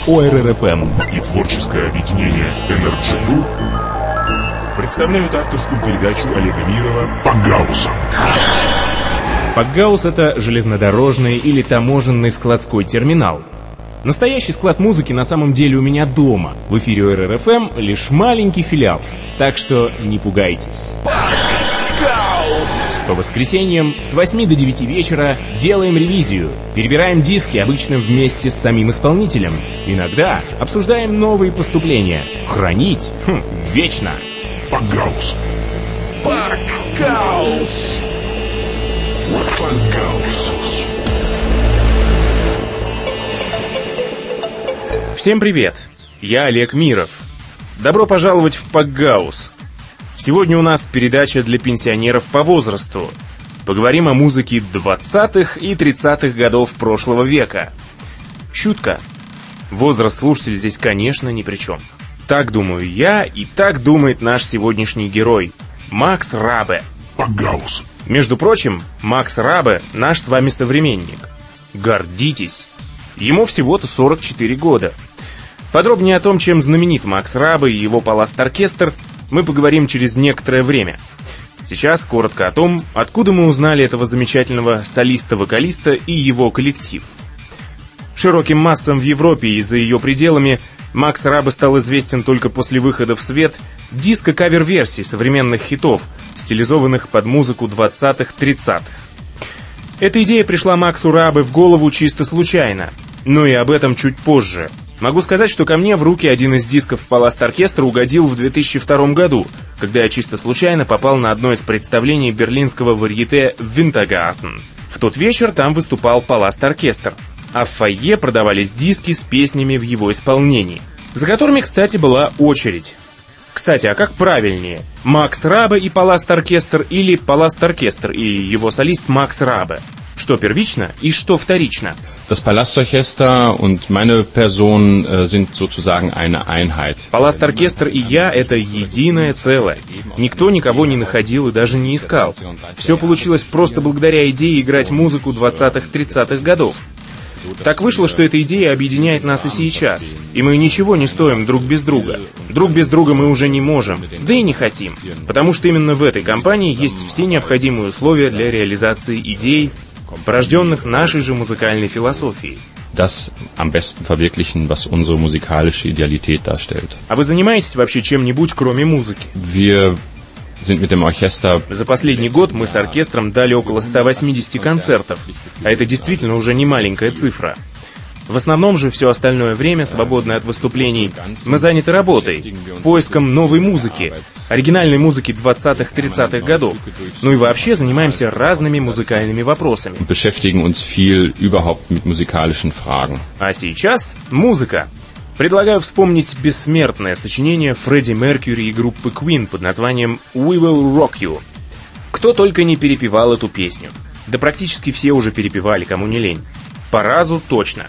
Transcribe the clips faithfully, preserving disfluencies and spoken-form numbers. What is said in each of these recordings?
о эр эр эф эм и творческое объединение Energy Group представляют авторскую передачу Олега Мирова «Пакгаус». Пакгаус — это железнодорожный или таможенный складской терминал. Настоящий склад музыки на самом деле у меня дома. В эфире о эр эр эф эм лишь маленький филиал, так что не пугайтесь. По воскресеньям с восьми до девяти вечера делаем ревизию, перебираем диски, обычно вместе с самим исполнителем. Иногда обсуждаем новые поступления. Хранить хм, вечно. Пакгаус. Пакгаус. Пакгаус. Всем привет, я Олег Миров. Добро пожаловать в Пакгаус. Сегодня у нас передача для пенсионеров по возрасту. Поговорим о музыке двадцатых и тридцатых годов прошлого века. Шутка. Возраст слушателя здесь, конечно, ни при чем. Так думаю я, и так думает наш сегодняшний герой Макс Рабе. Пакгаус. Между прочим, Макс Рабе наш с вами современник. Гордитесь. Ему всего-то сорок четыре года. Подробнее о том, чем знаменит Макс Рабе и его Паласт-оркестр, мы поговорим через некоторое время. Сейчас коротко о том, откуда мы узнали этого замечательного солиста-вокалиста и его коллектив. Широким массам в Европе и за ее пределами Макс Рабе стал известен только после выхода в свет диско-кавер-версий современных хитов, стилизованных под музыку двадцатых-тридцатых. Эта идея пришла Максу Рабе в голову чисто случайно, но и об этом чуть позже. Могу сказать, что ко мне в руки один из дисков Паласт-оркестра угодил в две тысячи втором году, когда я чисто случайно попал на одно из представлений берлинского варьете «Винтергартен». В тот вечер там выступал Паласт-оркестр, а в фойе продавались диски с песнями в его исполнении, за которыми, кстати, была очередь. Кстати, а как правильнее? Макс Рабе и Паласт-оркестр или Паласт-оркестр и его солист Макс Рабе? Что первично и что вторично? Das Palastorchester und meine Person äh, sind sozusagen eine Einheit. Паласт-оркестр и я — это единое целое. Никто никого не находил и даже не искал. Все получилось просто благодаря идее играть музыку двадцатых-тридцатых годов. Так вышло, что эта идея объединяет нас и сейчас. И мы ничего не стоим друг без друга. Друг без друга мы уже не можем, да и не хотим. Потому что именно в этой компании есть все необходимые условия для реализации идей, порожденных нашей же музыкальной философией. Das am besten verwirklichen, was unsere musikalische Idealität darstellt. А вы занимаетесь вообще чем-нибудь, кроме музыки? Wir sind mit dem Orchester. За последний год мы с оркестром дали около ста восьмидесяти концертов, а это действительно уже не маленькая цифра. В основном же все остальное время, свободное от выступлений, мы заняты работой, поиском новой музыки, оригинальной музыки двадцатых-тридцатых годов. Ну и вообще занимаемся разными музыкальными вопросами. Beschäftigen uns viel überhaupt mit musikalischen Fragen. А сейчас музыка. Предлагаю вспомнить бессмертное сочинение Фредди Меркьюри и группы Queen под названием «We Will Rock You». Кто только не перепевал эту песню. Да практически все уже перепевали, кому не лень. По разу точно.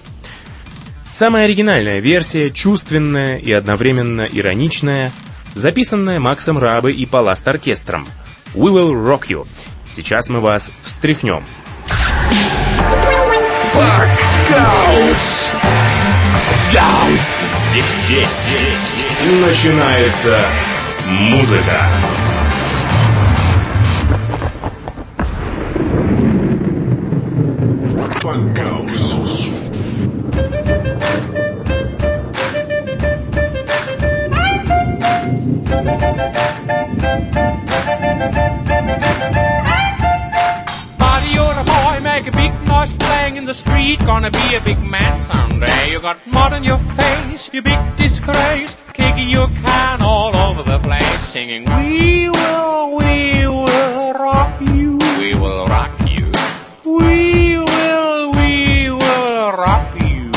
Самая оригинальная версия, чувственная и одновременно ироничная, записанная Максом Рабе и Паласт-оркестром. «We Will Rock You». Сейчас мы вас встряхнем. Пакгаус! Здесь, здесь, здесь начинается музыка. Пакгаус. Playing in the street, gonna be a big man someday. You got mud on your face, you big disgrace, kicking your can all over the place, singing, we will, we will rock you, we will rock you, we will, we will rock you.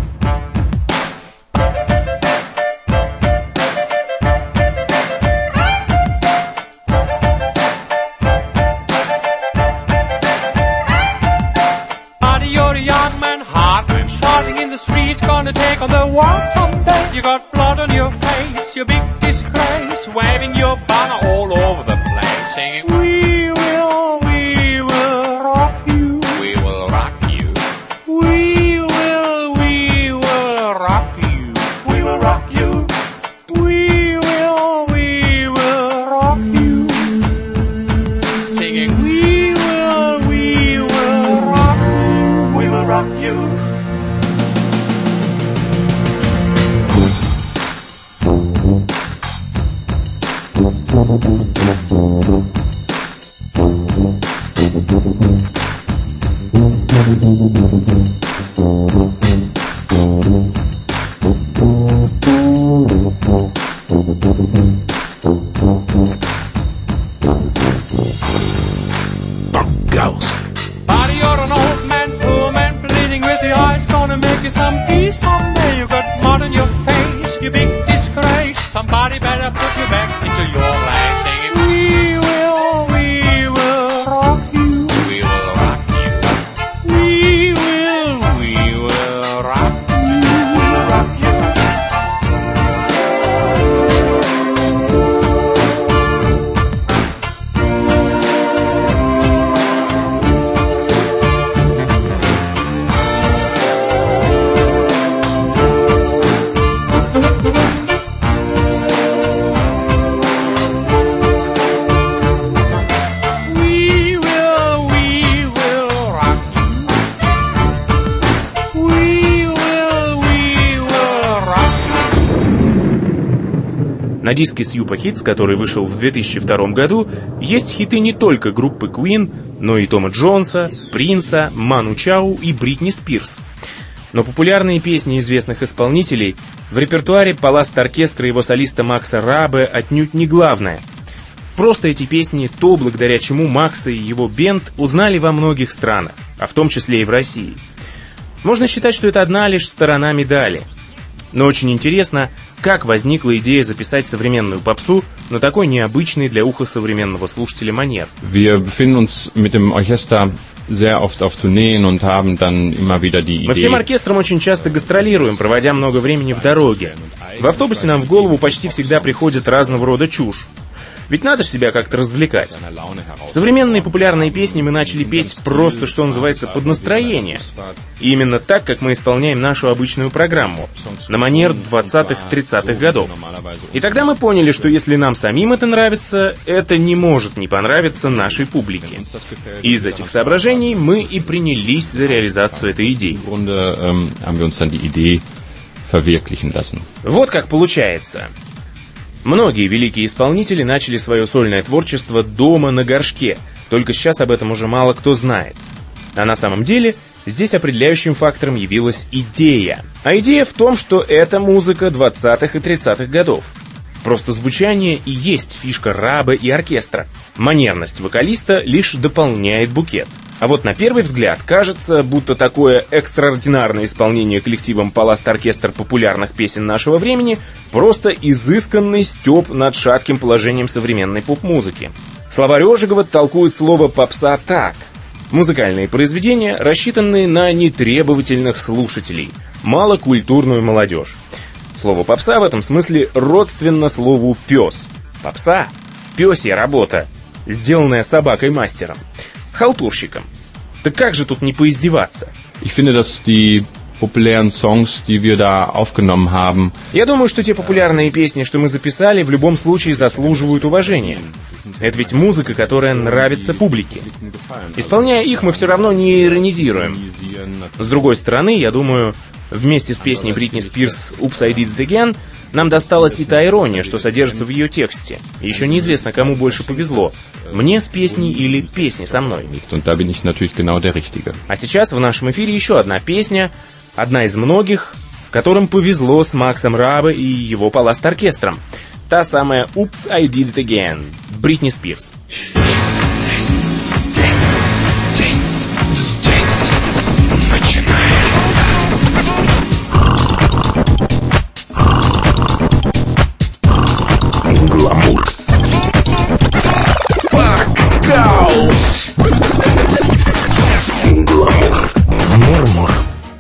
Gonna take on the world someday. You got blood on your face, your big disgrace, waving your banner all over the place, singing, we will, we will rock you, we will rock you, we will, we will rock you. rock you. Пангаус. Buddy, you're an old man, poor man, bleeding with the eyes. Gonna make you some peace someday. You got mud on your face, you big disgrace. Somebody better put you back into your place. Singing, we will, we will rock you. We will rock you. We will, we will rock you. Rock you. На диске Super Hits, который вышел в две тысячи втором году, есть хиты не только группы Queen, но и Тома Джонса, Принса, Ману Чао и Бритни Спирс. Но популярные песни известных исполнителей в репертуаре Паласт-оркестра и его солиста Макса Рабе отнюдь не главное. Просто эти песни — то, благодаря чему Макса и его бенд узнали во многих странах, а в том числе и в России. Можно считать, что это одна лишь сторона медали. Но очень интересно, как возникла идея записать современную попсу на такой необычный для уха современного слушателя манер. Wir befinden uns mit dem Orchester sehr oft auf Tourneen und haben dann immer wieder die Idee. Мы всем оркестром очень часто гастролируем, проводя много времени в дороге. В автобусе нам в голову почти всегда приходит разного рода чушь. Ведь надо же себя как-то развлекать. Современные популярные песни мы начали петь просто, что называется, под настроение. И именно так, как мы исполняем нашу обычную программу, на манер двадцатых-тридцатых годов. И тогда мы поняли, что если нам самим это нравится, это не может не понравиться нашей публике. И из этих соображений мы и принялись за реализацию этой идеи. Вот как получается. Многие великие исполнители начали свое сольное творчество дома на горшке, только сейчас об этом уже мало кто знает. А на самом деле здесь определяющим фактором явилась идея. А идея в том, что это музыка двадцатых и тридцатых годов. Просто звучание и есть фишка Рабе и оркестра. Манерность вокалиста лишь дополняет букет. А вот на первый взгляд кажется, будто такое экстраординарное исполнение коллективом Паласт-оркестр популярных песен нашего времени просто изысканный стёб над шатким положением современной поп-музыки. Словарь Ожегова толкует слово «попса» так. Музыкальные произведения, рассчитанные на нетребовательных слушателей, малокультурную молодежь. Слово «попса» в этом смысле родственно слову «пёс». Попса — пёсья работа, сделанная собакой-мастером. Халтурщиком. Так как же тут не поиздеваться? Ich finde, dass die populären Songs, die wir da aufgenommen haben, Я думаю, что те популярные песни, что мы записали, в любом случае заслуживают уважения. Это ведь музыка, которая нравится публике. Исполняя их, мы все равно не иронизируем. С другой стороны, я думаю, вместе с песней Бритни Спирс «Oops, I Did It Again» нам досталась и та ирония, что содержится в ее тексте. Еще неизвестно, кому больше повезло. Мне с песней или песни со мной. А сейчас в нашем эфире еще одна песня, одна из многих, которым повезло с Максом Рабе и его Паласт-оркестром. Та самая «Oops, I Did It Again» Бритни Спирс. Здесь, здесь, здесь, здесь начинается гламур. Пангаус. Гламур. Мурмур.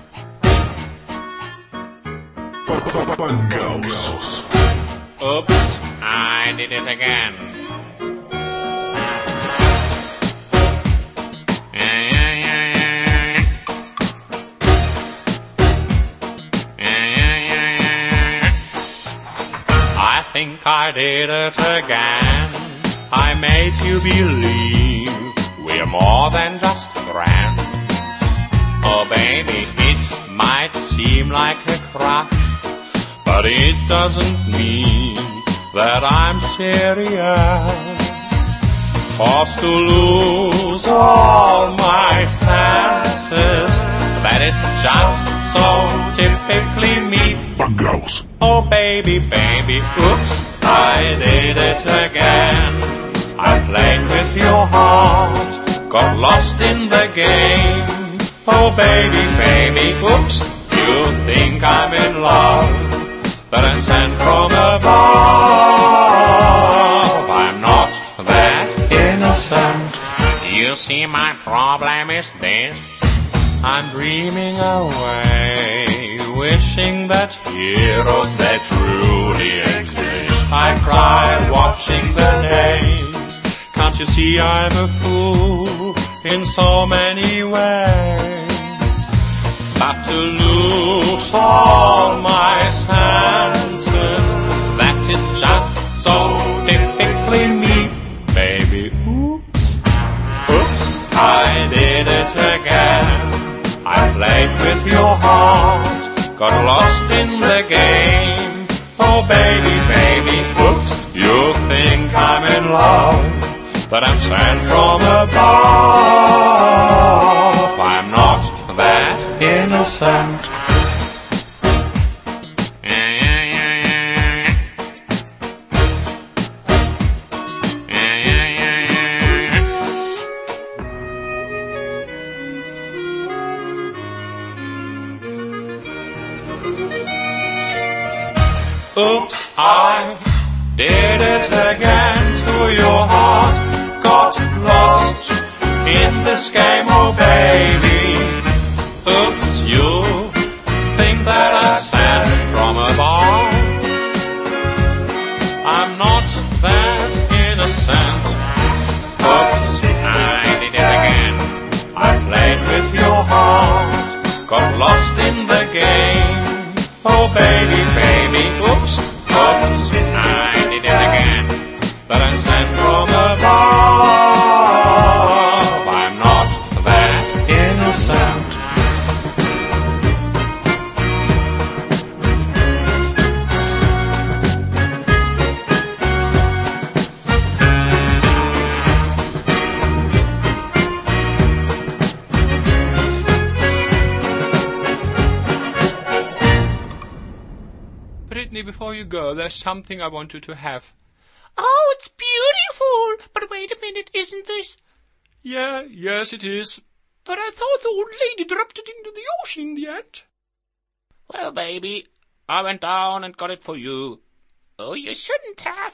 Пангаус. Oops, I did it again. Yeah, yeah, yeah, yeah, yeah. Yeah, yeah, yeah, yeah, yeah. I think I did it again. I made you believe we're more than just friends. Oh baby, it might seem like a crush, but it doesn't mean that I'm serious. Forced to lose all my senses, that is just so typically me. Panghaus. Oh baby, baby, oops, I did it again. I played with your heart, got lost in the game. Oh baby, baby, oops, you think I'm in love, but I'm sent from above. I'm not that innocent. You see, my problem is this: I'm dreaming away, wishing that heroes they truly exist. I cry watching the names. Can't you see I'm a fool in so many ways? But to lose all my senses, that is just so typically me. Baby, oops, oops, I did it again. I played with your heart, got lost in the game. Oh baby, baby, oops, you think I'm in love, but I'm sent from above. I'm not that innocent. Oops, I did it again to your heart. Got lost in this game, oh baby. Oops, you think that I sent from above. I'm not that innocent. Oops, I did it again. I played with your heart, got lost in the game. Oh baby, baby, oops, oops, I did it again, but I'm sent from above. I'm not that innocent. Brittany, before you go, there's something I want you to have. Oh, it's beautiful! But wait a minute, isn't this? Yeah, yes it is. But I thought the old lady dropped it into the ocean in the end. Well, baby, I went down and got it for you. Oh, you shouldn't have.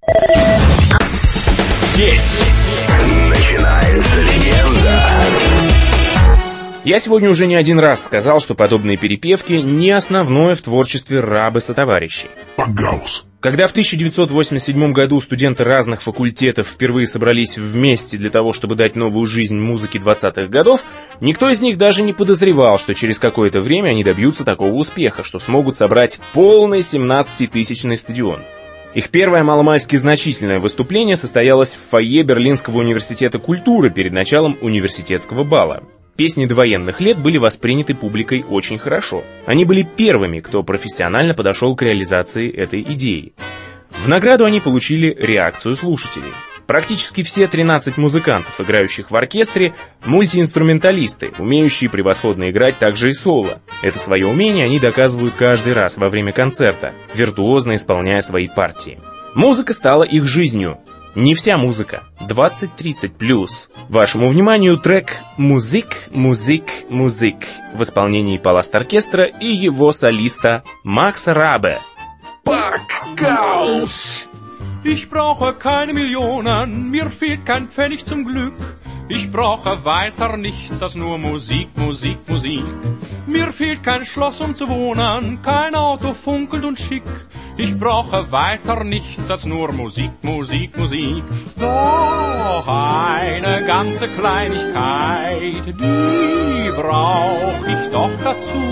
Здесь начинается легенда. Я сегодня уже не один раз сказал, что подобные перепевки не основное в творчестве Рабы сотоварищей. Panghaus. Когда в тысяча девятьсот восемьдесят седьмом году студенты разных факультетов впервые собрались вместе для того, чтобы дать новую жизнь музыке двадцатых годов, никто из них даже не подозревал, что через какое-то время они добьются такого успеха, что смогут собрать полный семнадцатитысячный стадион. Их первое маломальски значительное выступление состоялось в фойе Берлинского университета культуры перед началом университетского бала. Песни довоенных лет были восприняты публикой очень хорошо. Они были первыми, кто профессионально подошел к реализации этой идеи. В награду они получили реакцию слушателей. Практически все тринадцать музыкантов, играющих в оркестре, мультиинструменталисты, умеющие превосходно играть также и соло. Это свое умение они доказывают каждый раз во время концерта, виртуозно исполняя свои партии. Музыка стала их жизнью. Не вся музыка. двадцать тридцать плюс. Вашему вниманию трек «Музик, музик, музик» в исполнении Паласт-оркестра и его солиста Макса Рабе. Panghaus. Ich brauche keine Millionen, mir fehlt kein Pfennig zum Glück. Ich brauche weiter nichts als nur Musik, Musik, Musik. Mir fehlt kein Schloss, um zu wohnen, kein Auto funkelt und schick. Ich brauche weiter nichts als nur Musik, Musik, Musik. Doch eine ganze Kleinigkeit, die brauch ich doch dazu.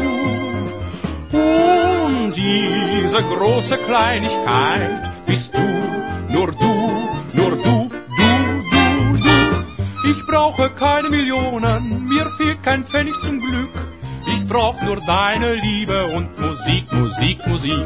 Und diese große Kleinigkeit bist du, nur du, nur du, du, du, du. Ich brauche keine Millionen, mir fehlt kein Pfennig zum Glück. Ich brauch nur deine Liebe und Musik, Musik, Musik.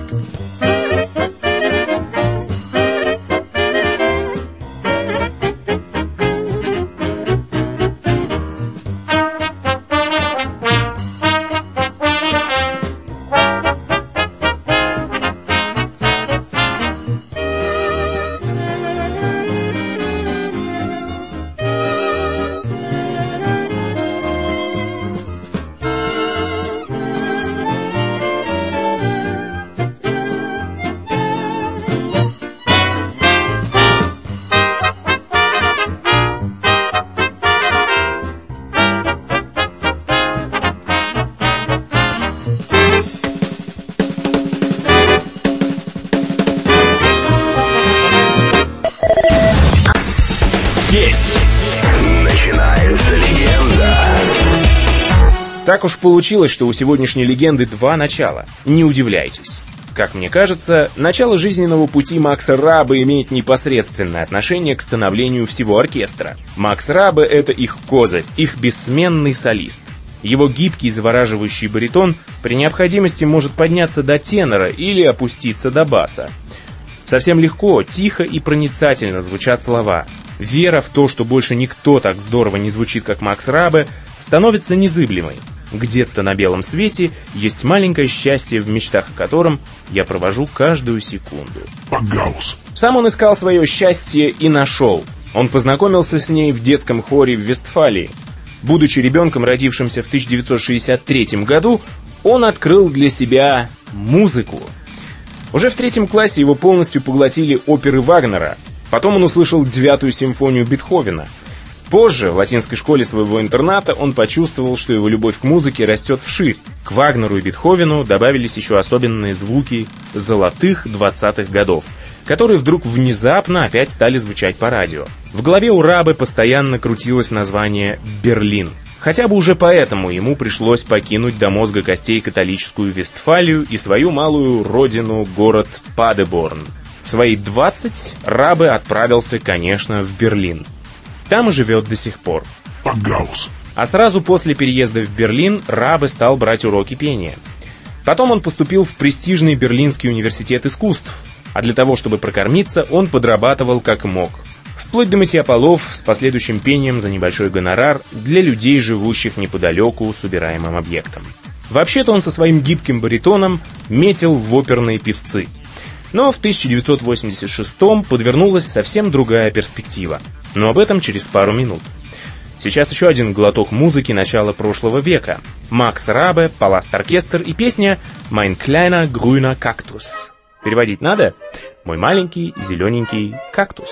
Так уж получилось, что у сегодняшней легенды два начала. Не удивляйтесь. Как мне кажется, начало жизненного пути Макса Рабе имеет непосредственное отношение к становлению всего оркестра. Макс Рабе — это их козырь, их бессменный солист. Его гибкий, завораживающий баритон при необходимости может подняться до тенора или опуститься до баса. Совсем легко, тихо и проницательно звучат слова. Вера в то, что больше никто так здорово не звучит, как Макс Рабе, становится незыблемой. Где-то на белом свете есть маленькое счастье, в мечтах о котором я провожу каждую секунду. Пангаус. Сам он искал свое счастье и нашел. Он познакомился с ней в детском хоре в Вестфалии. Будучи ребенком, родившимся в тысяча девятьсот шестьдесят третьем году, он открыл для себя музыку. Уже в третьем классе его полностью поглотили оперы Вагнера. Потом он услышал девятую симфонию Бетховена. Позже, в латинской школе своего интерната, он почувствовал, что его любовь к музыке растет вширь. К Вагнеру и Бетховену добавились еще особенные звуки золотых двадцатых годов, которые вдруг внезапно опять стали звучать по радио. В голове у Рабе постоянно крутилось название «Берлин». Хотя бы уже поэтому ему пришлось покинуть до мозга костей католическую Вестфалию и свою малую родину, город Падеборн. В свои двадцать Рабе отправился, конечно, в Берлин. Там и живет до сих пор. Пангаус. А сразу после переезда в Берлин Рабе стал брать уроки пения. Потом он поступил в престижный Берлинский университет искусств, а для того, чтобы прокормиться, он подрабатывал как мог. Вплоть до мытья полов с последующим пением за небольшой гонорар для людей, живущих неподалеку с убираемым объектом. Вообще-то он со своим гибким баритоном метил в оперные певцы. Но в тысяча девятьсот восемьдесят шестом подвернулась совсем другая перспектива. Но об этом через пару минут. Сейчас еще один глоток музыки начала прошлого века. Макс Рабе, Паласт-оркестр и песня «Mein kleiner grüner Kaktus». Переводить надо? «Мой маленький зелененький кактус».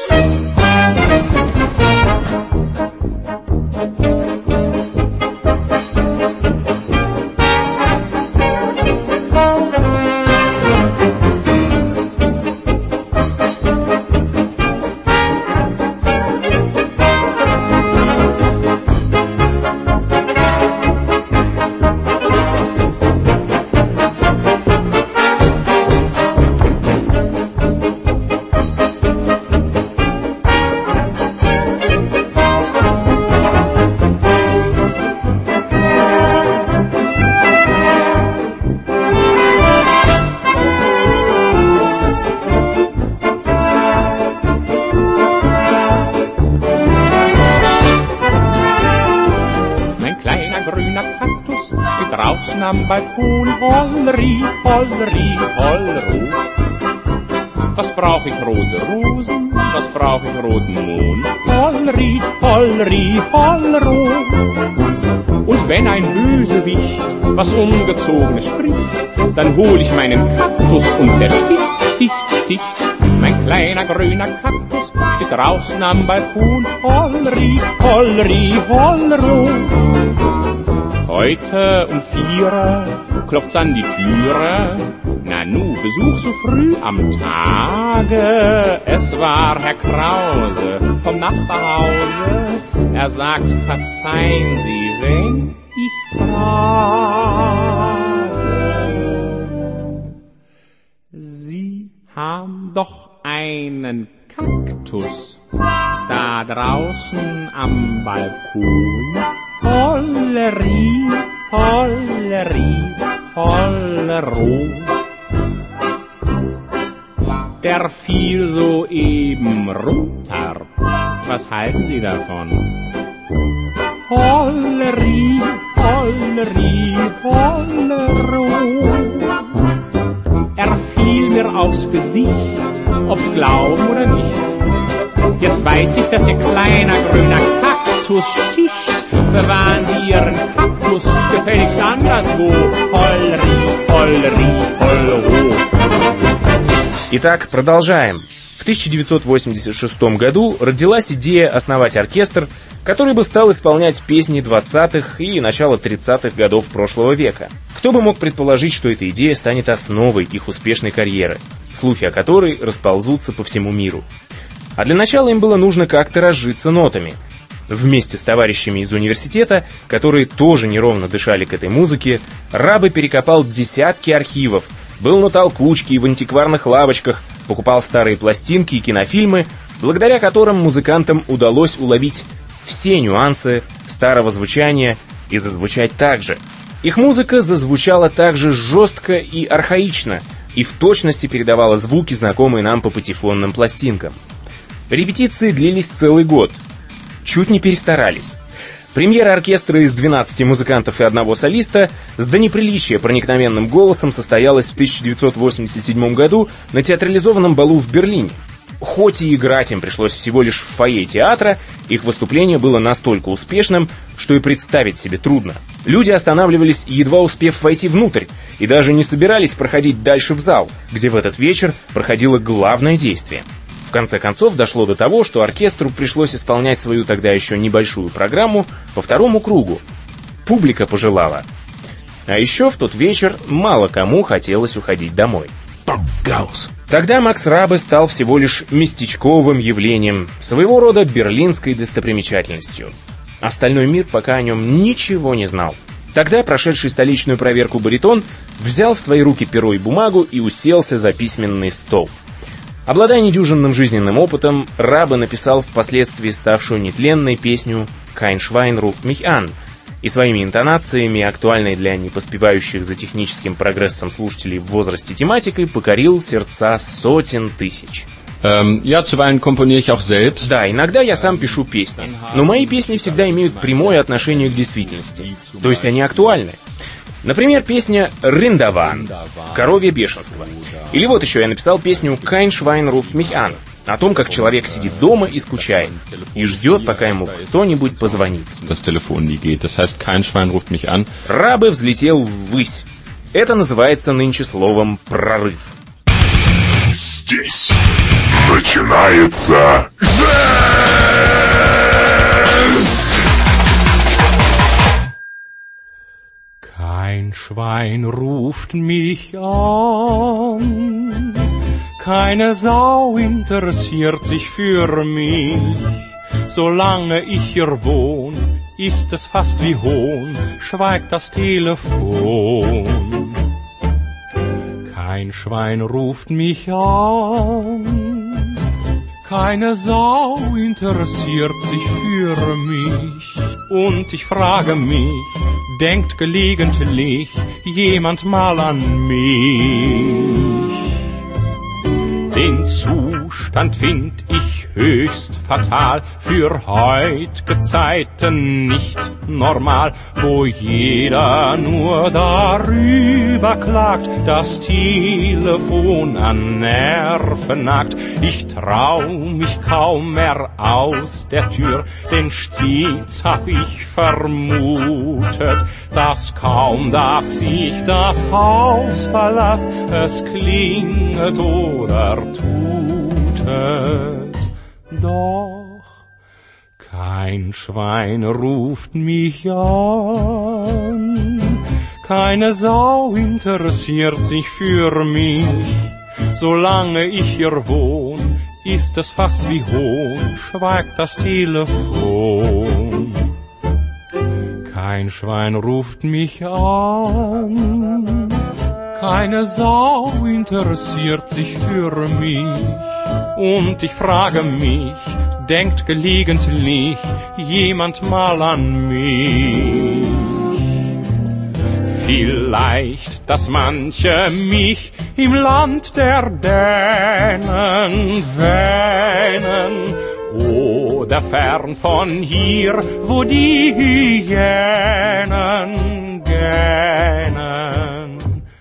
Am Balkon, Holleri, Holleri, Hollero. Was brauch ich rote Rosen, was brauch ich roten Mohn? Holleri, Holleri, Hollero. Und wenn ein Bösewicht was Ungezogenes spricht, dann hol ich meinen Kaktus und der sticht, sticht, sticht. Mein kleiner grüner Kaktus steht draußen am Balkon, Holleri, Holleri, Hollero. Heute um vier klopft's an die Türe. Nanu, Besuch so früh am Tage. Es war Herr Krause vom Nachbarhause. Er sagt, verzeihen Sie, wenn ich frage. Sie haben doch einen Kaktus. Da draußen am Balkon, Hollerie, Hollerie, Hollero. Der fiel soeben runter. Was halten Sie davon? Hollerie, Hollerie, Hollero. Er fiel mir aufs Gesicht, ob's glauben oder nicht. Jetzt weiß ich, dass Ihr kleiner grüner Kaktus sticht. Bewahren Sie Ihren Kaktus gefälligst anderswo. Hollerie, Hollerie, Hollero. Итак, продолжаем. В тысяча девятьсот восемьдесят шестом году родилась идея основать оркестр, который бы стал исполнять песни двадцатых и начала тридцатых годов прошлого века. Кто бы мог предположить, что эта идея станет основой их успешной карьеры, слухи о которой расползутся по всему миру. А для начала им было нужно как-то разжиться нотами. Вместе с товарищами из университета, которые тоже неровно дышали к этой музыке, Рабе перекопал десятки архивов, был на толкучке и в антикварных лавочках, покупал старые пластинки и кинофильмы, благодаря которым музыкантам удалось уловить все нюансы старого звучания и зазвучать так же. Их музыка зазвучала также жестко и архаично, и в точности передавала звуки, знакомые нам по патефонным пластинкам. Репетиции длились целый год. Чуть не перестарались. Премьера оркестра из двенадцати музыкантов и одного солиста с до неприличия проникновенным голосом состоялась в тысяча девятьсот восемьдесят седьмом году на театрализованном балу в Берлине. Хоть и играть им пришлось всего лишь в фойе театра, их выступление было настолько успешным, что и представить себе трудно. Люди останавливались, едва успев войти внутрь, и даже не собирались проходить дальше в зал, где в этот вечер проходило главное действие. В конце концов дошло до того, что оркестру пришлось исполнять свою тогда еще небольшую программу по второму кругу. Публика пожелала. А еще в тот вечер мало кому хотелось уходить домой. Пангаус. Тогда Макс Рабе стал всего лишь местечковым явлением, своего рода берлинской достопримечательностью. Остальной мир пока о нем ничего не знал. Тогда прошедший столичную проверку баритон взял в свои руки перо и бумагу и уселся за письменный стол. Обладая недюжинным жизненным опытом, Рабе написал впоследствии ставшую нетленной песню «Kein Schwein ruft mich an» и своими интонациями, актуальной для непоспевающих за техническим прогрессом слушателей в возрасте тематикой, покорил сердца сотен тысяч. Ähm, ja, zuweilen komponiere ich auch selbst. Да, иногда я сам пишу песни, но мои песни всегда имеют прямое отношение к действительности, то есть они актуальны. Например, песня «Риндаван» — «Коровье бешенство». Или вот еще я написал песню «Kein Schwein ruft mich an» о том, как человек сидит дома и скучает, и ждет, пока ему кто-нибудь позвонит. Das Telefon nie geht. Das heißt, kein Schwein ruft mich an. Рабе взлетел ввысь. Это называется нынче словом «прорыв». Здесь начинается Kein Schwein ruft mich an, keine Sau interessiert sich für mich. Solange ich hier wohn, ist es fast wie Hohn, schweigt das Telefon. Kein Schwein ruft mich an, keine Sau interessiert sich für mich. Und ich frage mich, denkt gelegentlich jemand mal an mich? Den Zustand find ich höchst fatal, für heutige Zeiten nicht normal, wo jeder nur darüber klagt, das Telefon an Nerven nagt. Ich trau mich kaum mehr aus der Tür, denn stets hab ich vermutet, dass kaum, dass ich das Haus verlass, es klinget oder tutet. Doch kein Schwein ruft mich an, keine Sau interessiert sich für mich. Solange ich hier wohn, ist es fast wie Hohn, schweigt das Telefon. Kein Schwein ruft mich an, keine Sau interessiert sich für mich. Und ich frage mich, denkt gelegentlich jemand mal an mich. Vielleicht, dass manche mich im Land der Dänen wähnen oder fern von hier, wo die Hyänen gähnen.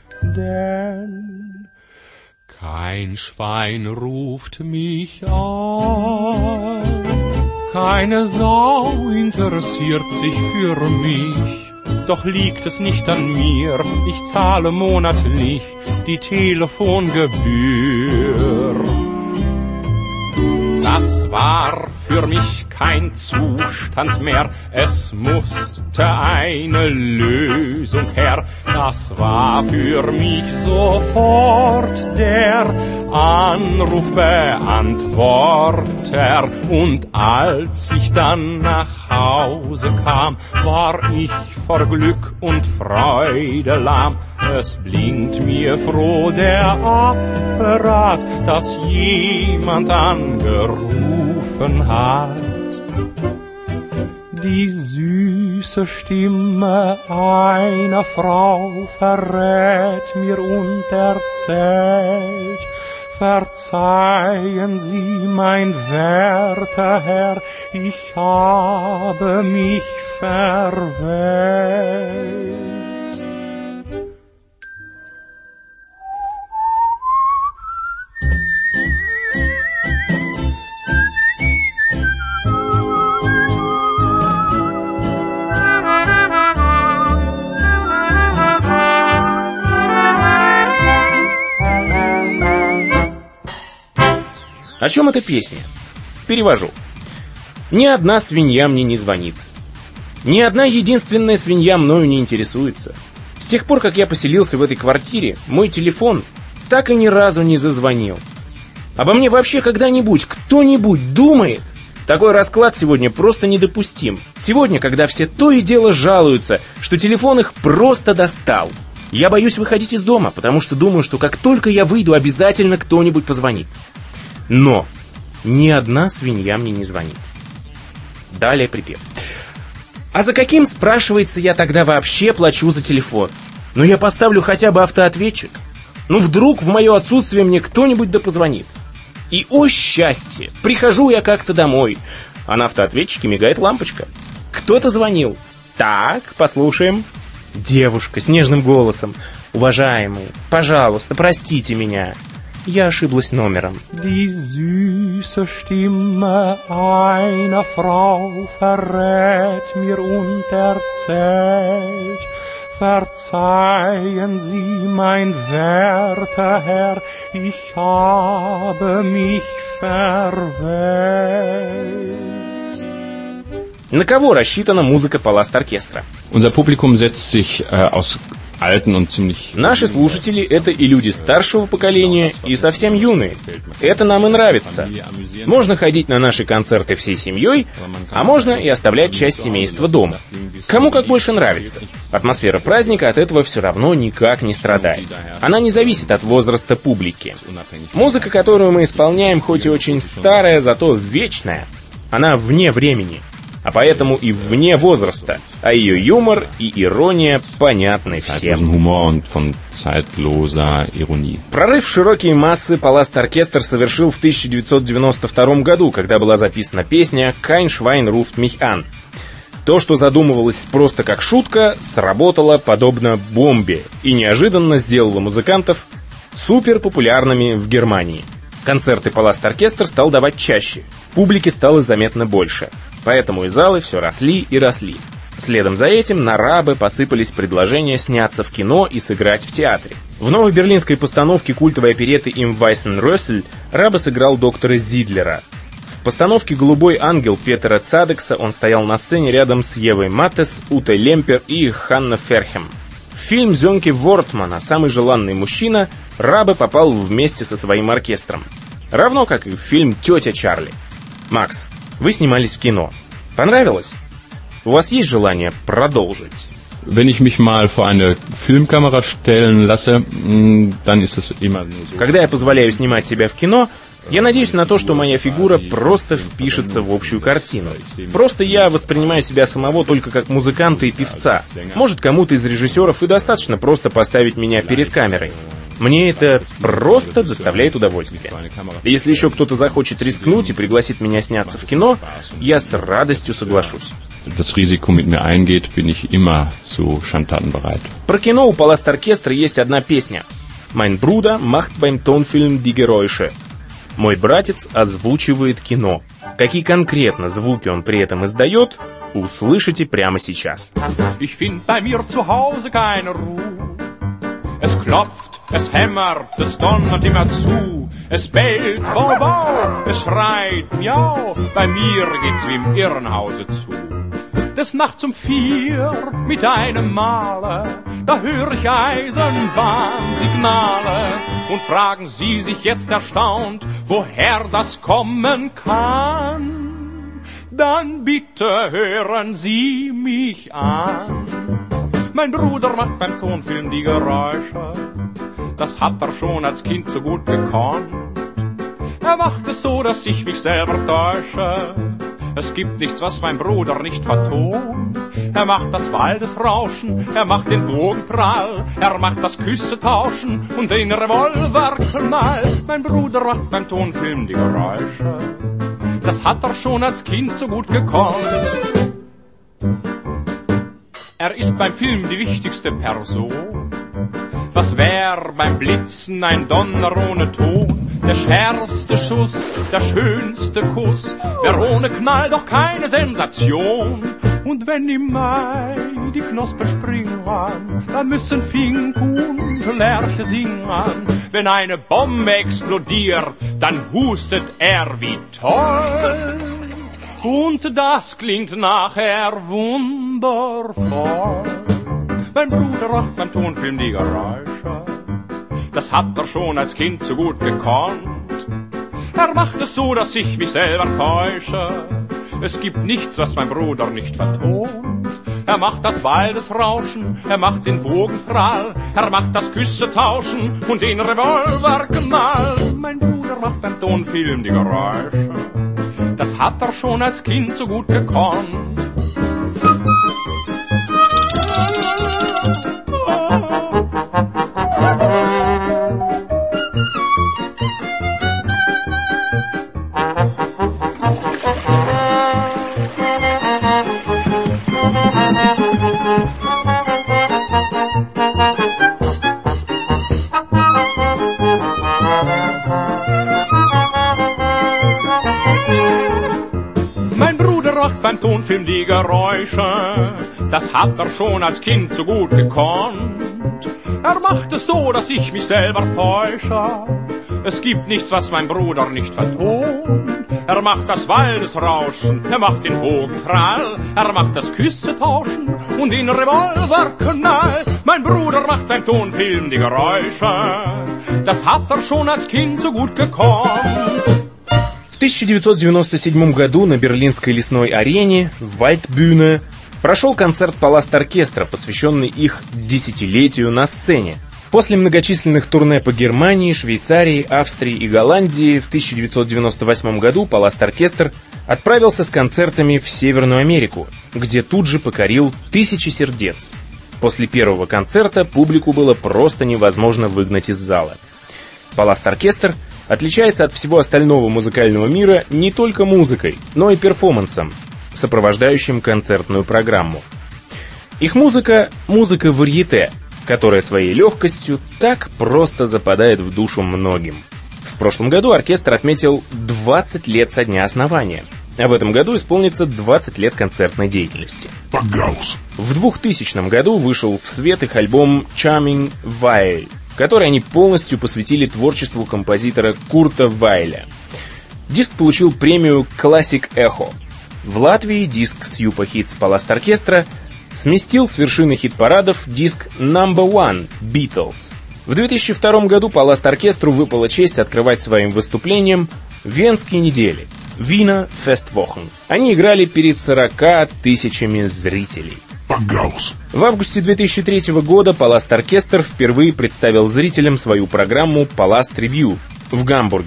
Denn kein Schwein ruft mich an, keine Sau interessiert sich für mich. Doch liegt es nicht an mir, ich zahle monatlich die Telefongebühr. Das war für mich kein Zustand mehr, es musste eine Lösung her. Das war für mich sofort der Anrufbeantworter. Und als ich dann nach Hause kam, war ich vor Glück und Freude lahm. Es blinkt mir froh der Apparat, dass jemand angerufen hat. Die süße Stimme einer Frau verrät mir und erzählt: Verzeihen Sie, mein werter Herr, ich habe mich verwählt. О чем эта песня? Перевожу. Ни одна свинья мне не звонит. Ни одна единственная свинья мною не интересуется. С тех пор, как я поселился в этой квартире, мой телефон так и ни разу не зазвонил. Обо мне вообще когда-нибудь кто-нибудь думает? Такой расклад сегодня просто недопустим. Сегодня, когда все то и дело жалуются, что телефон их просто достал. Я боюсь выходить из дома, потому что думаю, что как только я выйду, обязательно кто-нибудь позвонит. Но ни одна свинья мне не звонит. Далее припев. А за каким, спрашивается, я тогда вообще плачу за телефон? Ну я поставлю хотя бы автоответчик. Ну вдруг в мое отсутствие мне кто-нибудь да позвонит. И, о счастье, прихожу я как-то домой, а на автоответчике мигает лампочка. Кто-то звонил. Так, послушаем. Девушка с нежным голосом. Уважаемый, пожалуйста, простите меня. Я ошиблась номером. Die süße Stimme einer Frau verrät mir und erzählt: Verzeihen Sie, mein werter Herr, ich habe mich verwählt. На кого рассчитана музыка Паласт-оркестра? Unser Publikum setzt sich äh, aus alten und ziemlich... Наши слушатели — это и люди старшего поколения, и совсем юные. Это нам и нравится. Можно ходить на наши концерты всей семьей, а можно и оставлять часть семейства дома. Кому как больше нравится. Атмосфера праздника от этого все равно никак не страдает. Она не зависит от возраста публики. Музыка, которую мы исполняем, хоть и очень старая, зато вечная. Она вне времени. А поэтому и вне возраста, а ее юмор и ирония понятны всем. Прорыв в широкие массы Паласт-оркестр совершил в тысяча девятьсот девяносто втором году, когда была записана песня «Kein Schwein ruft mich an». То, что задумывалось просто как шутка, сработало подобно бомбе и неожиданно сделало музыкантов суперпопулярными в Германии. Концерты Паласт-оркестр стал давать чаще, публики стало заметно больше. Поэтому и залы все росли и росли. Следом за этим на рабы посыпались предложения сняться в кино и сыграть в театре. В новой берлинской постановке культовой оперетты «Im weißen Rössel» Рабе сыграл доктора Зидлера. В постановке «Голубой ангел» Петера Цадекса он стоял на сцене рядом с Евой Матес, Утой Лемпер и Ханна Ферхем. В фильм Зёнки Вортмана «Самый желанный мужчина» Рабе попал вместе со своим оркестром. Равно как и в фильм «Тетя Чарли». Макс, вы снимались в кино. Понравилось? У вас есть желание продолжить? Wenn ich mich mal vor eine Filmkamera stellen lasse, dann ist es immer nur so. Когда я позволяю снимать себя в кино, Я надеюсь на то, что моя фигура просто впишется в общую картину. Просто я воспринимаю себя самого только как музыканта и певца. Может, кому-то из режиссеров и достаточно просто поставить меня перед камерой. Мне это просто доставляет удовольствие. Если еще кто-то захочет рискнуть и пригласит меня сняться в кино, я с радостью соглашусь. Das Risiko mit mir eingeht, bin ich immer zu Schandtaten bereit. Про кино у Palast-Orchestra есть одна песня. «Mein Bruder macht beim Tonfilm die Geräusche». Мой братец озвучивает кино. Какие конкретно звуки он при этом издает, услышите прямо сейчас. Ich find bei mir zu Hause keine Ruhe. Es klopft, es hämmert, es donnert immer zu. Es bellt, wow, wow, es schreit, miau. Bei mir geht's wie im Irrenhause zu. Des Nachts um vier mit einem Male, da hör ich Eisenbahnsignale. Und fragen Sie sich jetzt erstaunt, woher das kommen kann. Dann bitte hören Sie mich an. Mein Bruder macht beim Tonfilm die Geräusche. Das hat er schon als Kind so gut gekonnt. Er macht es so, dass ich mich selber täusche. Es gibt nichts, was mein Bruder nicht vertont. Er macht das Waldesrauschen, er macht den Wogenprall, er macht das Küsse-Tauschen und den Revolverknall. Mein Bruder macht beim Tonfilm die Geräusche. Das hat er schon als Kind so gut gekonnt. Er ist beim Film die wichtigste Person. Was wär beim Blitzen ein Donner ohne Ton? Der schärfste Schuss, der schönste Kuss, wär ohne Knall doch keine Sensation. Und wenn im Mai die Knospen springen, dann müssen Fink und Lerche singen. Wenn eine Bombe explodiert, dann hustet er wie toll. Und das klingt nachher wundervoll. Mein Bruder macht beim Tonfilm die Geräusche. Das hat er schon als Kind so gut gekonnt. Er macht es so, dass ich mich selber täusche. Es gibt nichts, was mein Bruder nicht vertont. Er macht das Waldesrauschen, er macht den Wogenprall, er macht das Küsse-Tauschen und den Revolverknall. Mein Bruder macht beim Tonfilm die Geräusche. Das hat er schon als Kind so gut gekonnt. Beim Tonfilm die Geräusche, das hat er schon als Kind so gut gekonnt. Er macht es so, dass ich mich selber täusche. Es gibt nichts, was mein Bruder nicht vertont. Er macht das Waldesrauschen, er macht den Wogenprall, er macht das Küsse-Tauschen und den Revolverknall. Mein Bruder macht beim Tonfilm die Geräusche, das hat er schon als Kind so gut gekonnt. В тысяча девятьсот девяносто седьмом году на берлинской лесной арене Waldbühne прошел концерт Palast-Orchestra, посвященный их десятилетию на сцене. После многочисленных турне по Германии, Швейцарии, Австрии и Голландии в тысяча девятьсот девяносто восьмом году Palast-Orchestra отправился с концертами в Северную Америку, где тут же покорил тысячи сердец. После первого концерта публику было просто невозможно выгнать из зала. Palast-Orchestra отличается от всего остального музыкального мира не только музыкой, но и перформансом, сопровождающим концертную программу. Их музыка — музыка варьете, которая своей легкостью так просто западает в душу многим. В прошлом году оркестр отметил двадцать лет со дня основания, а в этом году исполнится двадцать лет концертной деятельности. Пангаус. В двухтысячном году вышел в свет их альбом «Charming Weil», который они полностью посвятили творчеству композитора Курта Вайля. Диск получил премию Classic Echo. В Латвии диск с Юпа Hits Palast-Orchestra сместил с вершины хит-парадов диск Number One Beatles. В две тысячи втором году Palast-Orchestra выпала честь открывать своим выступлением Венские недели Wiener Festwochen. Они играли перед сорока тысячами зрителей. Пангаус. В августе две тысячи третьего года Palast-Orchestra впервые представил зрителям свою программу Palast Review в Гамбурге.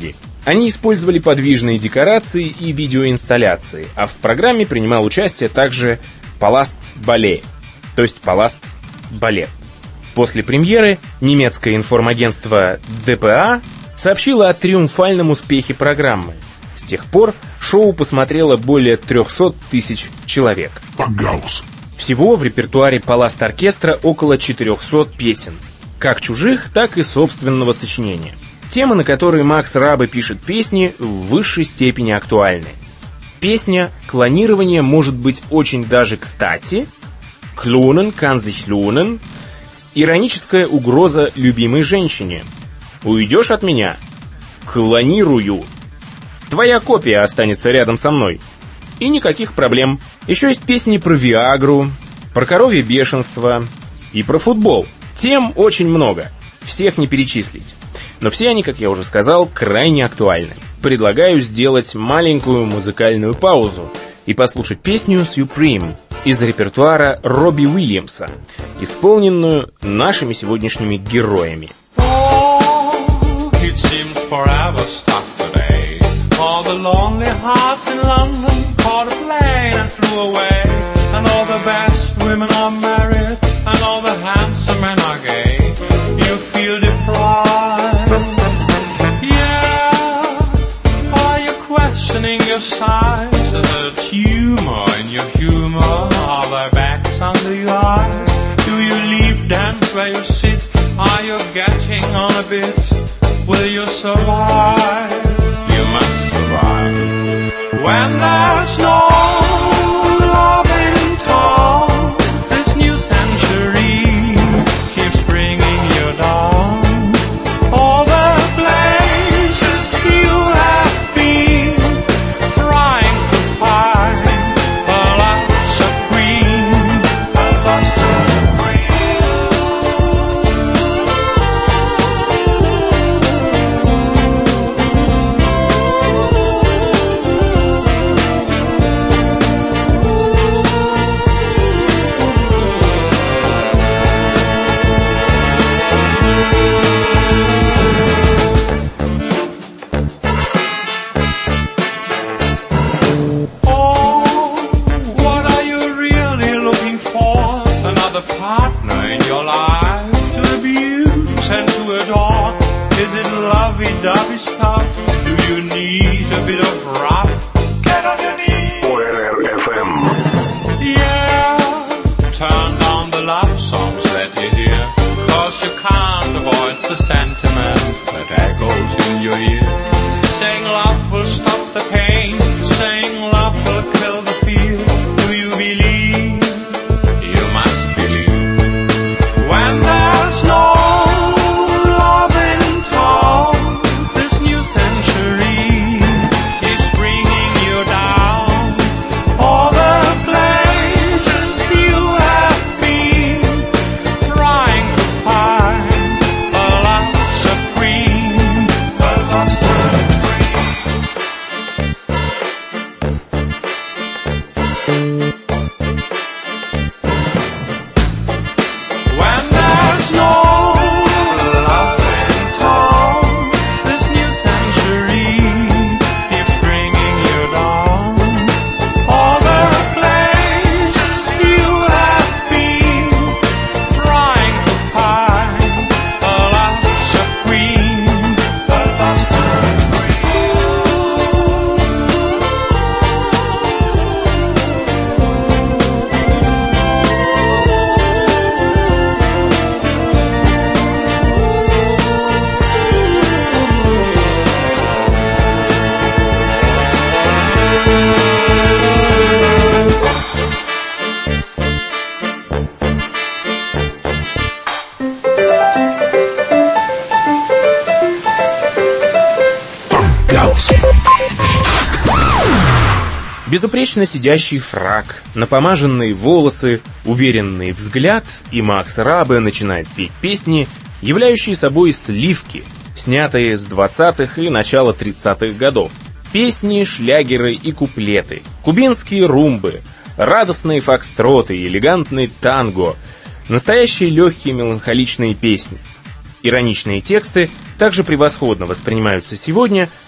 Они использовали подвижные декорации и видеоинсталляции, а в программе принимал участие также Palast Ballet, то есть Palast Балет. После премьеры немецкое информагентство дэ пэ а сообщило о триумфальном успехе программы. С тех пор шоу посмотрело более триста тысяч человек. Пангаус. Всего в репертуаре Palast оркестра около четыреста песен, как чужих, так и собственного сочинения. Темы, на которые Макс Рабе пишет песни, в высшей степени актуальны. Песня «Клонирование может быть очень даже кстати», «Klonen kann sich lohnen», ироническая угроза любимой женщине. «Уйдешь от меня? Клонирую. Твоя копия останется рядом со мной». И никаких проблем. Еще есть песни про Виагру, про коровье бешенство и про футбол. Тем очень много. Всех не перечислить. Но все они, как я уже сказал, крайне актуальны. Предлагаю сделать маленькую музыкальную паузу и послушать песню «Supreme» из репертуара Робби Уильямса, исполненную нашими сегодняшними героями. Questioning your size, there's a tumor in your humor. Are there backs under your eyes? Do you leave dance where you sit? Are you getting on a bit? Will you survive? You must survive. When there's no love in town, this new century keeps bringing you down. All the places you have been trying to find a love supreme, a love supreme. Partner in your life to abuse and to adore. Is it lovey-dovey stuff? Do you need a bit of rough? Get on your knees. о эн эр эф эм. Yeah, turn down the love songs that you hear, cause you can't avoid the sentiment that echoes in your ear. Saying love will stop the pain, saying love will kill the fear. Do you believe? You must believe. When there's no love in town, this new century keeps bringing you down. All the places you have been trying to find a love supreme, a love supreme. When there's no love in town, this new century keeps bringing you down. All the places you have been trying to find a love supreme, a love supreme. Пангаус. Безупречно сидящий фрак, напомаженные волосы, уверенный взгляд, и Макс Рабе начинает петь песни, являющие собой сливки, снятые с двадцатых и начала тридцатых годов. Песни, шлягеры и куплеты, кубинские румбы, радостные фокстроты, элегантный танго, настоящие легкие меланхоличные песни. Ироничные тексты также превосходно воспринимаются сегодня,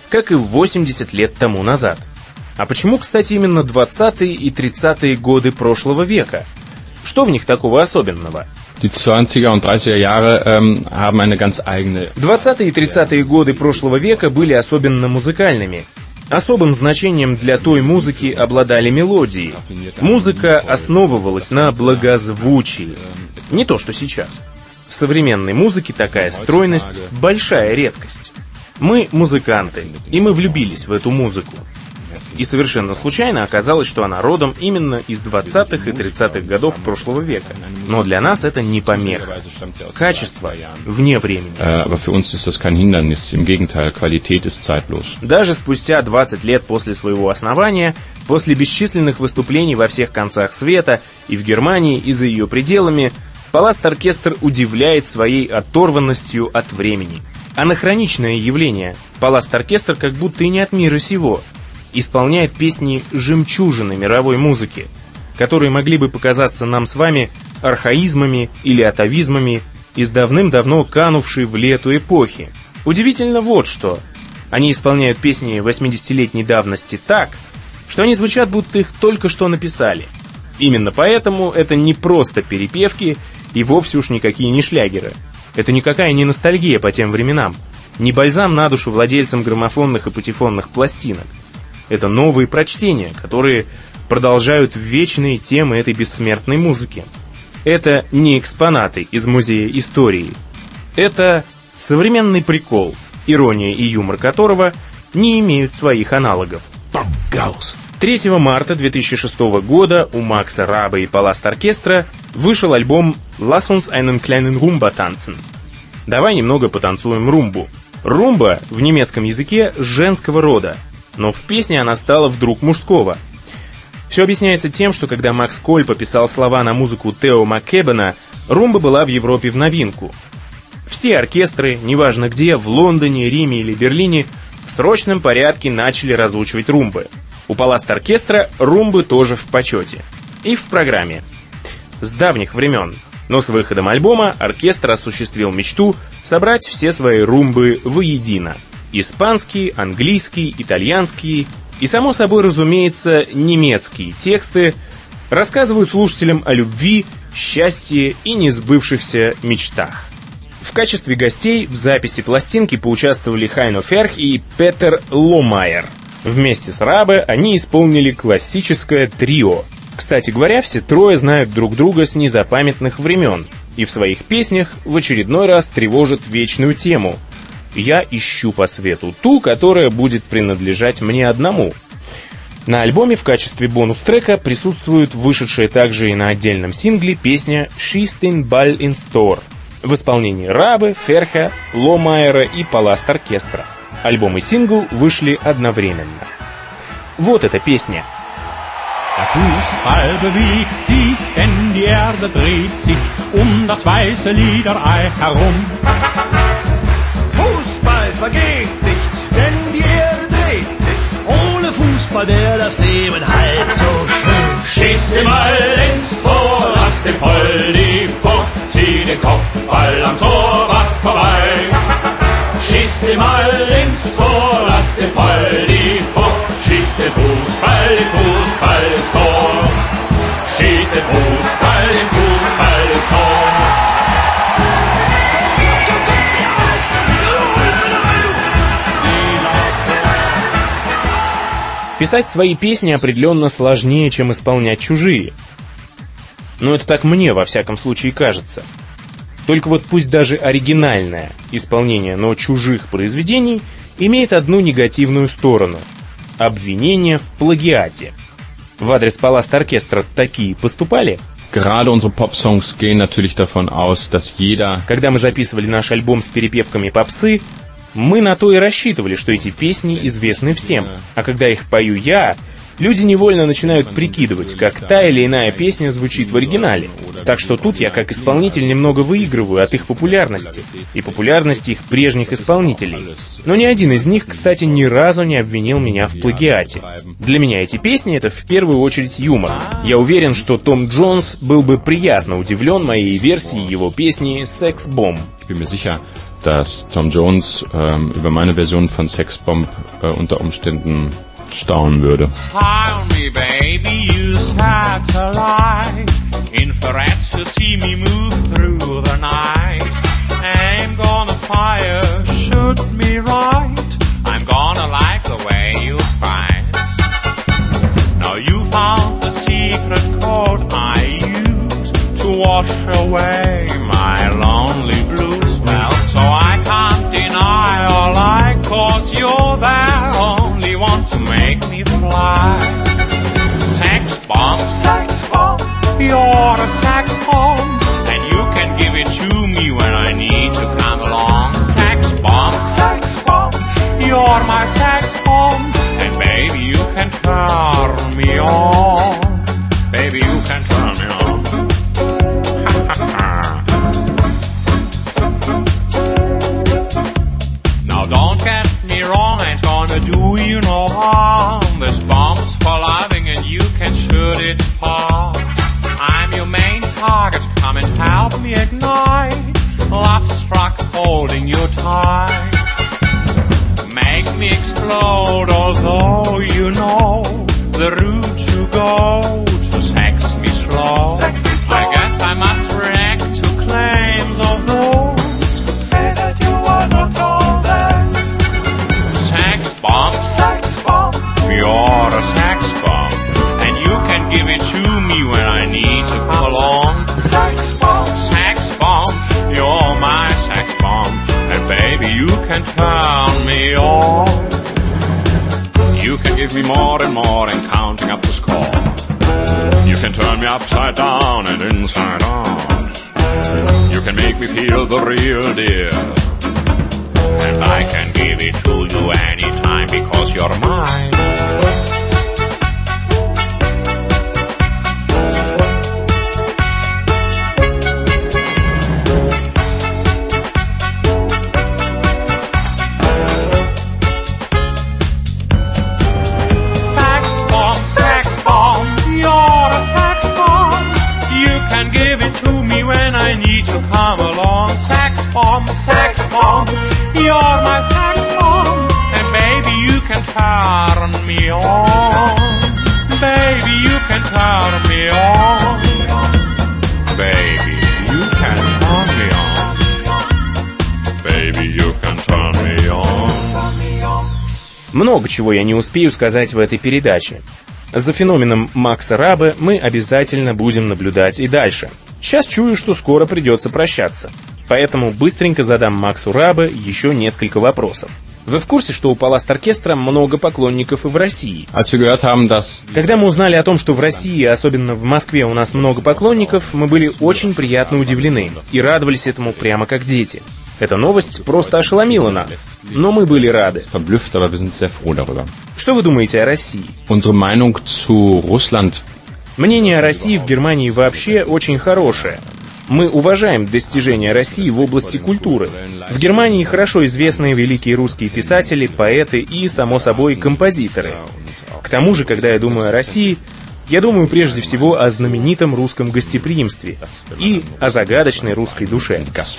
как и восемьдесят лет тому назад. А почему, кстати, именно двадцатые и тридцатые годы прошлого века? Что в них такого особенного? Die zwanziger und dreißiger Jahre ähm, haben eine ganz eigene... двадцатые и тридцатые годы прошлого века были особенно музыкальными. Особым значением для той музыки обладали мелодии. Музыка основывалась на благозвучии. Не то, что сейчас. В современной музыке такая стройность – большая редкость. Мы музыканты, и мы влюбились в эту музыку. И совершенно случайно оказалось, что она родом именно из двадцатых и тридцатых годов прошлого века. Но для нас это не помеха. Качество вне времени. Aber für uns ist das kein Hindernis. Im Gegenteil, Qualität ist zeitlos. Даже спустя двадцать лет после своего основания, после бесчисленных выступлений во всех концах света, и в Германии, и за ее пределами, Паласт-оркестр удивляет своей оторванностью от времени. Анахроничное явление. Паласт-оркестр как будто и не от мира сего. Исполняет песни жемчужины мировой музыки, которые могли бы показаться нам с вами архаизмами или атавизмами из давным-давно канувшей в лету эпохи. Удивительно вот что. Они исполняют песни восьмидесятилетней давности так, что они звучат, будто их только что написали. Именно поэтому это не просто перепевки и вовсе уж никакие не шлягеры. Это никакая не ностальгия по тем временам, не бальзам на душу владельцам граммофонных и патефонных пластинок. Это новые прочтения, которые продолжают вечные темы этой бессмертной музыки. Это не экспонаты из музея истории. Это современный прикол, ирония и юмор которого не имеют своих аналогов. Пангаус. третьего марта две тысячи шестого года у Макса Раба и Паласт-оркестра вышел альбом «Lass uns einen kleinen Rumba tanzen». Давай немного потанцуем румбу. Румба в немецком языке женского рода, но в песне она стала вдруг мужского. Все объясняется тем, что когда Макс Кольпа писал слова на музыку Тео Маккебена, румба была в Европе в новинку. Все оркестры, неважно где, в Лондоне, Риме или Берлине, в срочном порядке начали разучивать румбы. У Паласт-оркестра румбы тоже в почете. И в программе. С давних времен. Но с выходом альбома оркестр осуществил мечту собрать все свои румбы воедино. Испанские, английские, итальянские и, само собой разумеется, немецкие тексты рассказывают слушателям о любви, счастье и несбывшихся мечтах. В качестве гостей в записи пластинки поучаствовали Хайно Ферх и Петер Ломайер. Вместе с Рабе они исполнили классическое трио. Кстати говоря, все трое знают друг друга с незапамятных времен и в своих песнях в очередной раз тревожат вечную тему «Я ищу по свету ту, которая будет принадлежать мне одному». На альбоме в качестве бонус-трека присутствует вышедшая также и на отдельном сингле песня «Schießt den Ball ins Tor» в исполнении Рабе, Ферха, Ломайера и Паласт-оркестра. Альбом и сингл вышли одновременно. Вот эта песня. Der Fußball bewegt sich, denn die Erde dreht sich um das weiße Liederei herum. Fußball vergeht nicht, denn die Erde dreht sich. Ohne Fußball wäre das Leben halb so schön. Schieß den Ball ins Tor, lass den Poldi vor, zieh den Kopfball am Torwart vorbei. Schieß den Ball ins Tor, lass den Poldi vor, schieß den Fußball, den Fußball ins Tor. Schieß den Fußball, den Fußball ins Tor. Писать свои песни определенно сложнее, чем исполнять чужие. Но это так мне, во всяком случае, кажется. Только вот пусть даже оригинальное исполнение, но чужих произведений имеет одну негативную сторону – обвинение в плагиате. В адрес Паласт-оркестра такие поступали? Gerade unsere Pop-Songs gehen natürlich davon aus, dass jeder... Когда мы записывали наш альбом с перепевками попсы, мы на то и рассчитывали, что эти песни известны всем. А когда их пою я, люди невольно начинают прикидывать, как та или иная песня звучит в оригинале. Так что тут я, как исполнитель, немного выигрываю от их популярности и популярности их прежних исполнителей. Но ни один из них, кстати, ни разу не обвинил меня в плагиате. Для меня эти песни — это в первую очередь юмор. Я уверен, что Том Джонс был бы приятно удивлен моей версией его песни «Секс-бомб». dass Tom Jones ähm, über meine Version von Sexbomb äh, unter Umständen staunen würde. Tell me, baby, you satellite, infrared to see me move through the night. I'm gonna fire, shoot me right. I'm gonna like the way you fight. Now you found the secret code I use to wash away my lonely blues. Well, so I can't deny or lie, cause you're there, only want to make me fly. Sex bomb, sex bomb, you're a sex bomb, and you can give it to me when I need to come along. Sex bomb, sex bomb, you're my sex bomb, and baby you can turn me on. Baby you can turn me on. Now don't get me wrong, I ain't gonna do you no harm. This bomb's for loving and you can shoot it far. I'm your main target, come and help me ignite. Love struck holding you tight. Make me explode, although you know the route to go to sex me slow. Sex me slow. I guess I must react to claims of those say that you are not all that. Sex bomb, sex bomb, you're a sex bomb, and you can give it to me when I need to come along. Sex bomb, sex bomb, you're my sex bomb, and baby you can turn me on. You can give me more and more and counting up the score. You can turn me upside down and inside out. You can make me feel the real deal, and I can give it to you anytime because you're mine. I need to come along. Sex bomb, sex bomb, you're my sex bomb, and baby you can turn me on. Baby you can turn me on. Baby you can turn me on. Baby you can turn me on. Много чего я не успею сказать в этой передаче. За феноменом Макса Рабе мы обязательно будем наблюдать и дальше. Сейчас чую, что скоро придется прощаться. Поэтому быстренько задам Максу Рабе еще несколько вопросов. Вы в курсе, что у Паласт-оркестра много поклонников и в России? Когда мы узнали о том, что в России, особенно в Москве, у нас много поклонников, мы были очень приятно удивлены и радовались этому прямо как дети. Эта новость просто ошеломила нас, но мы были рады. Что вы думаете о России? Мнение о России в Германии вообще очень хорошее. Мы уважаем достижения России в области культуры. В Германии хорошо известные великие русские писатели, поэты и, само собой, композиторы. К тому же, когда я думаю о России, я думаю прежде всего о знаменитом русском гостеприимстве и о загадочной русской душе.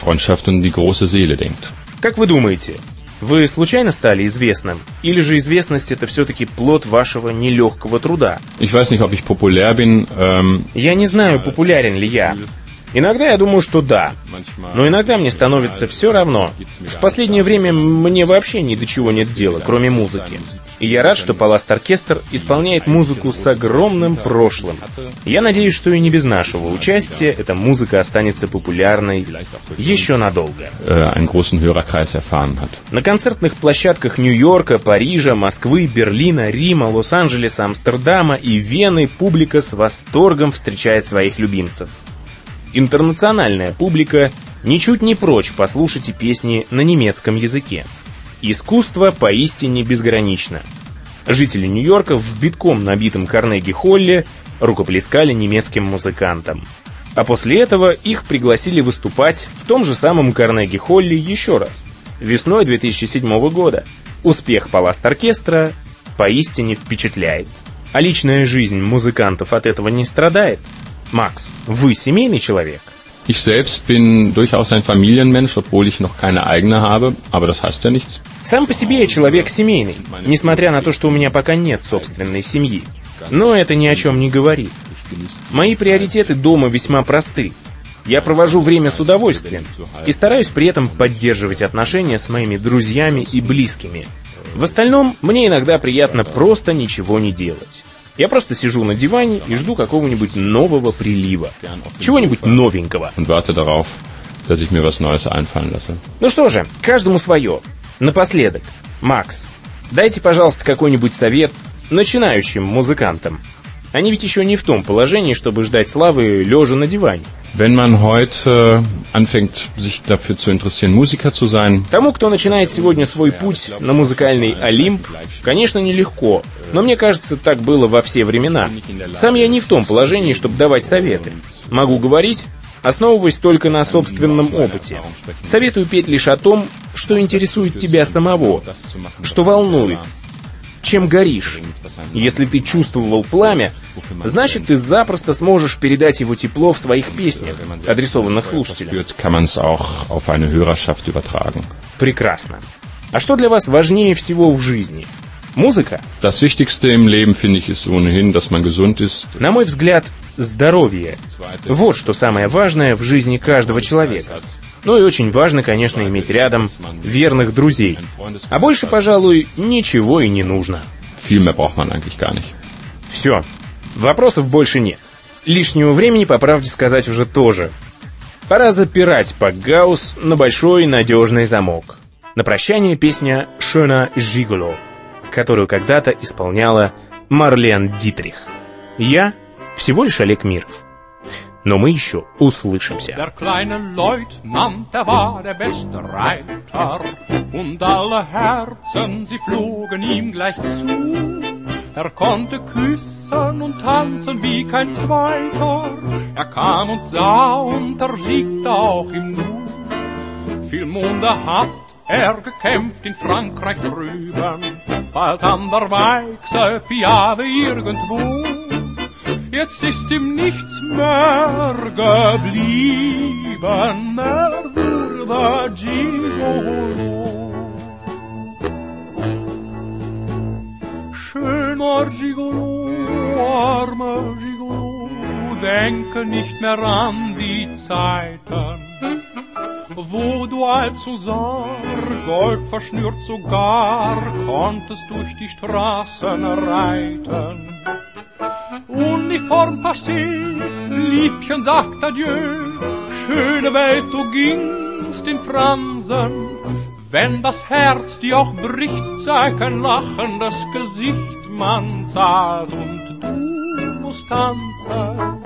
Как вы думаете, вы случайно стали известным? Или же известность — это все-таки плод вашего нелегкого труда? Ich weiß nicht, ob ich populär bin. Ähm... Я не знаю, популярен ли я. Иногда я думаю, что да. Но иногда мне становится все равно. В последнее время мне вообще ни до чего нет дела, кроме музыки. И я рад, что Паласт-оркестр исполняет музыку с огромным прошлым. Я надеюсь, что и не без нашего участия эта музыка останется популярной еще надолго. На концертных площадках Нью-Йорка, Парижа, Москвы, Берлина, Рима, Лос-Анджелеса, Амстердама и Вены публика с восторгом встречает своих любимцев. Интернациональная публика ничуть не прочь послушать и песни на немецком языке. Искусство поистине безгранично. Жители Нью-Йорка в битком набитом Карнеги-холле рукоплескали немецким музыкантам. А после этого их пригласили выступать в том же самом Карнеги-холле еще раз, весной две тысячи седьмого года. Успех Паласт-оркестра поистине впечатляет. А личная жизнь музыкантов от этого не страдает. Макс, вы семейный человек? Ich selbst bin durchaus ein Familienmensch, obwohl ich noch keine eigene habe, aber das heißt ja nichts. Сам по себе я человек семейный, несмотря на то, что у меня пока нет собственной семьи. Но это ни о чем не говорит. Мои приоритеты дома весьма просты. Я провожу время с удовольствием и стараюсь при этом поддерживать отношения с моими друзьями и близкими. В остальном, мне иногда приятно просто ничего не делать. Я просто сижу на диване и жду какого-нибудь нового прилива. Чего-нибудь новенького. Ну что же, каждому свое. Напоследок, Макс, дайте, пожалуйста, какой-нибудь совет начинающим музыкантам. Они ведь еще не в том положении, чтобы ждать славы лежа на диване. Wenn man heute anfängt, sich dafür zu interessieren, Musiker zu sein. Тому, кто начинает сегодня свой путь на музыкальный Олимп, конечно, нелегко, но мне кажется, так было во все времена. Сам я не в том положении, чтобы давать советы. Могу говорить, основываясь только на собственном опыте. Советую петь лишь о том, что интересует тебя самого, что волнует, чем горишь. Если ты чувствовал пламя, значит, ты запросто сможешь передать его тепло в своих песнях, адресованных слушателям. Прекрасно. А что для вас важнее всего в жизни? Музыка? На мой взгляд, здоровье. Вот что самое важное в жизни каждого человека. Ну и очень важно, конечно, иметь рядом верных друзей. А больше, пожалуй, ничего и не нужно. Все. Вопросов больше нет. Лишнего времени, по правде сказать, уже тоже. Пора запирать Пакгаус на большой надежный замок. На прощание песня «Schöner Gigolo», которую когда-то исполняла Марлен Дитрих. Я всего лишь Олег Миров. Но мы еще услышимся. Der kleine Leutnant, der war der beste Reiter, und alle Herzen, sie flogen ihm gleich zu. Er konnte küssen und tanzen wie kein Zweiter, er kam und sah und er siegte auch im Nu. Viel Monde hat er gekämpft in Frankreich drüben, bald an der Weichsel Piave irgendwo. Jetzt ist ihm nichts mehr geblieben, er wurde Gigolo. Schöner Gigolo, armer Gigolo, denke nicht mehr an die Zeiten, wo du allzu sah, Gold verschnürt sogar, konntest durch die Straßen reiten. Uniform passé, Liebchen sagt adieu, schöne Welt, du gingst in Fransen. Wenn das Herz dir auch bricht, sei kein lachendes Gesicht, man zahlt und du musst tanzen.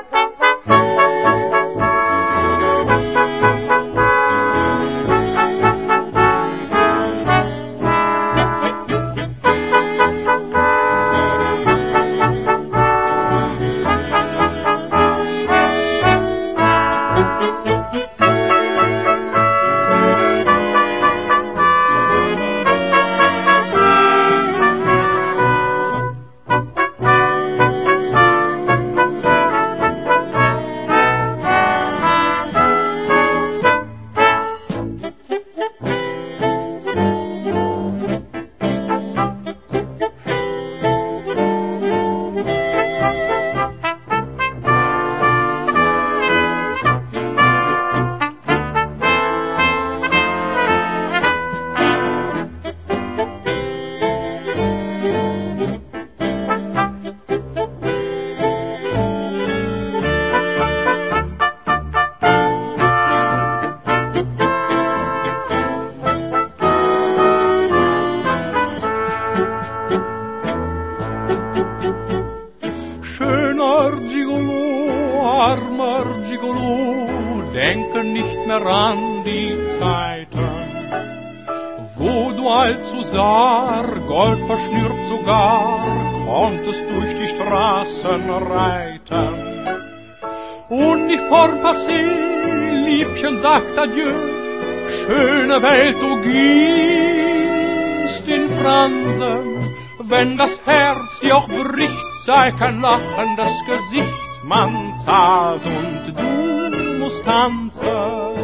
Denke nicht mehr an die Zeiten, wo du allzu sah, Gold verschnürt sogar, konntest durch die Straßen reiten. Uniform passé, Liebchen sagt adieu, schöne Welt, du gingst in Fransen. Wenn das Herz dir auch bricht, sei kein lachendes Gesicht, man zahlt und du musst tanzen.